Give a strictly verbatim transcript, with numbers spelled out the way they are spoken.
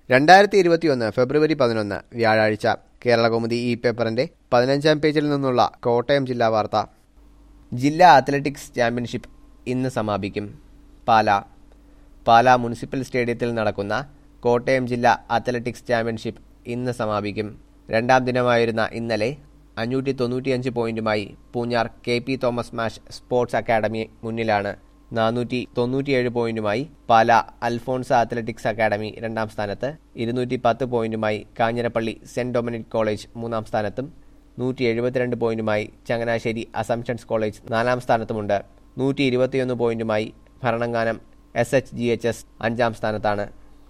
രണ്ടായിരത്തി ഇരുപത്തിയൊന്ന് ഫെബ്രുവരി പതിനൊന്ന് വ്യാഴാഴ്ച കേരളകൗമുദി ഈ പേപ്പറിന്റെ പതിനഞ്ചാം പേജിൽ നിന്നുള്ള കോട്ടയം ജില്ലാ വാർത്ത. ജില്ലാ അത്ലറ്റിക്സ് ചാമ്പ്യൻഷിപ്പ് ഇന്ന് സമാപിക്കും. പാലാ പാലാ മുനിസിപ്പൽ സ്റ്റേഡിയത്തിൽ നടക്കുന്ന കോട്ടയം ജില്ലാ അത്ലറ്റിക്സ് ചാമ്പ്യൻഷിപ്പ് ഇന്ന് സമാപിക്കും. രണ്ടാം ദിനമായിരുന്ന ഇന്നലെ അഞ്ഞൂറ്റി തൊണ്ണൂറ്റിയഞ്ച് പോയിന്റുമായി പൂഞ്ഞാർ കെ പി തോമസ് മാഷ് സ്പോർട്സ് അക്കാദമി മുന്നിലാണ്. നാനൂറ്റി തൊണ്ണൂറ്റിയേഴ് പോയിന്റുമായി പാലാ അൽഫോൺസ അത്ലറ്റിക്സ് അക്കാദമി രണ്ടാം സ്ഥാനത്ത്, ഇരുന്നൂറ്റി പത്ത് പോയിന്റുമായി കാഞ്ഞിരപ്പള്ളി സെന്റ് ഡൊമിനിക് കോളേജ് മൂന്നാം സ്ഥാനത്തും, നൂറ്റി എഴുപത്തിരണ്ട് പോയിന്റുമായി ചങ്ങനാശ്ശേരി അസംപ്ഷൻസ് കോളേജ് നാലാം സ്ഥാനത്തുമുണ്ട്. നൂറ്റി ഇരുപത്തിയൊന്ന് പോയിന്റുമായി Bharananganam S H G H S അഞ്ചാം സ്ഥാനത്താണ്.